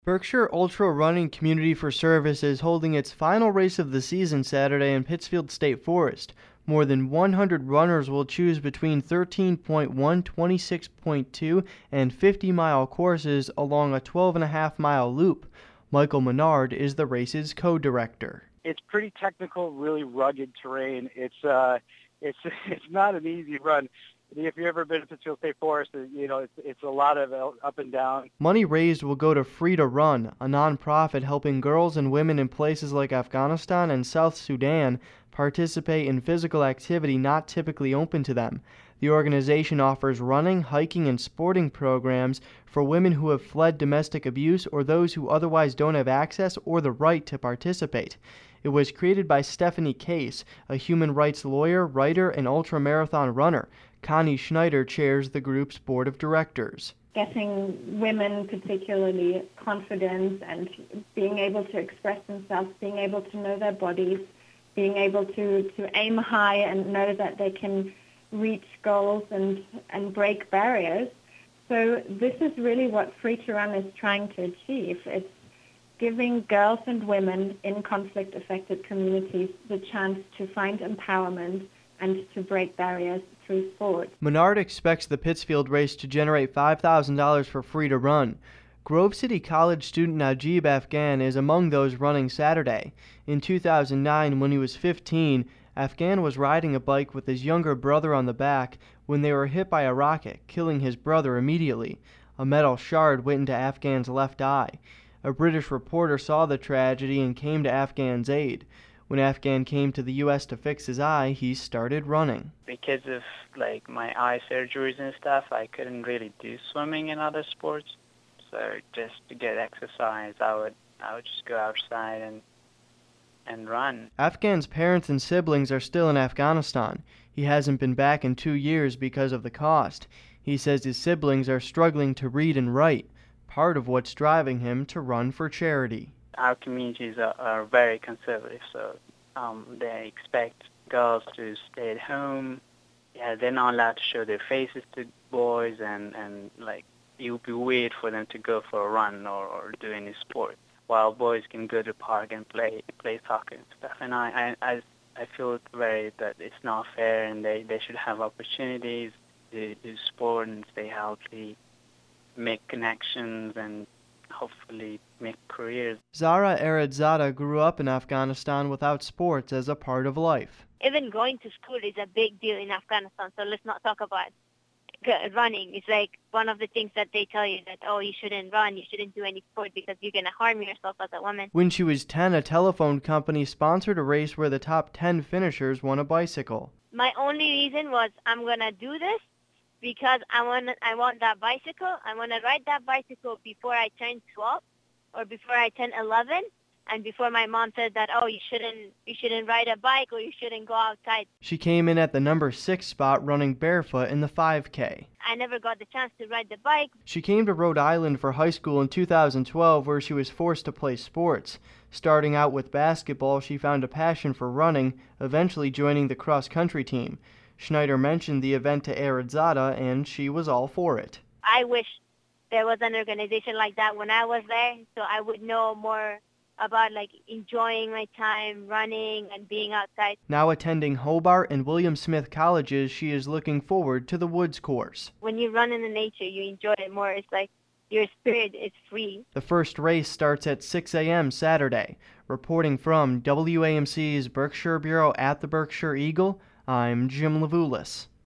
Berkshire Ultra Running Community for Service is holding its final race of the season Saturday in Pittsfield State Forest. More than 100 runners will choose between 13.1, 26.2, and 50-mile courses along a 12.5-mile loop. Michael Menard is the race's co-director. It's pretty technical, really rugged terrain. It's it's not an easy run. If you've ever been to Pittsfield State Forest, it's a lot of up and down. Money raised will go to Free to Run, a nonprofit helping girls and women in places like Afghanistan and South Sudan participate in physical activity not typically open to them. The organization offers running, hiking, and sporting programs for women who have fled domestic abuse or those who otherwise don't have access or the right to participate. It was created by Stephanie Case, a human rights lawyer, writer, and ultramarathon runner. Connie Schneider chairs the group's board of directors. Getting women particularly confidence and being able to express themselves, being able to know their bodies, being able to aim high and know that they can reach goals and break barriers. So this is really what Free to Run is trying to achieve. It's giving girls and women in conflict-affected communities the chance to find empowerment and to break barriers through sport. Menard expects the Pittsfield race to generate $5,000 for Free to Run. Grove City College student Najib Afghan is among those running Saturday. In 2009, when he was 15, Afghan was riding a bike with his younger brother on the back when they were hit by a rocket, killing his brother immediately. A metal shard went into Afghan's left eye. A British reporter saw the tragedy and came to Afghan's aid. When Afghan came to the U.S. to fix his eye, he started running. Because of my eye surgeries and stuff, I couldn't really do swimming and other sports. So just to get exercise, I would just go outside and run. Afghan's parents and siblings are still in Afghanistan. He hasn't been back in 2 years because of the cost. He says his siblings are struggling to read and write, part of what's driving him to run for charity. Our communities are very conservative, so they expect girls to stay at home. Yeah, they're not allowed to show their faces to boys, and it would be weird for them to go for a run or do any sport, while boys can go to the park and play soccer and stuff. And I feel that it's not fair, and they should have opportunities to do sport and stay healthy, make connections, and hopefully make careers. Zara Aradzada grew up in Afghanistan without sports as a part of life. Even going to school is a big deal in Afghanistan, so let's not talk about running. It's like one of the things that they tell you that, oh, you shouldn't run, you shouldn't do any sport because you're going to harm yourself as a woman. When she was 10, a telephone company sponsored a race where the top 10 finishers won a bicycle. My only reason was I'm going to do this because I want that bicycle. I want to ride that bicycle before I turn 12 or before I turn 11, and before my mom said that, oh, you shouldn't ride a bike or you shouldn't go outside. She came in at the number 6 spot running barefoot in the 5K. I never got the chance to ride the bike. She came to Rhode Island for high school in 2012, where she was forced to play sports. Starting out with basketball, she found a passion for running, eventually joining the cross-country team. Schneider mentioned the event to Aradzada, and she was all for it. I wish there was an organization like that when I was there, so I would know more about enjoying my time running and being outside. Now attending Hobart and William Smith colleges, she is looking forward to the Woods course. When you run in the nature, you enjoy it more. It's like your spirit is free. The first race starts at 6 a.m. Saturday. Reporting from WAMC's Berkshire Bureau at the Berkshire Eagle, I'm Jim Levulis.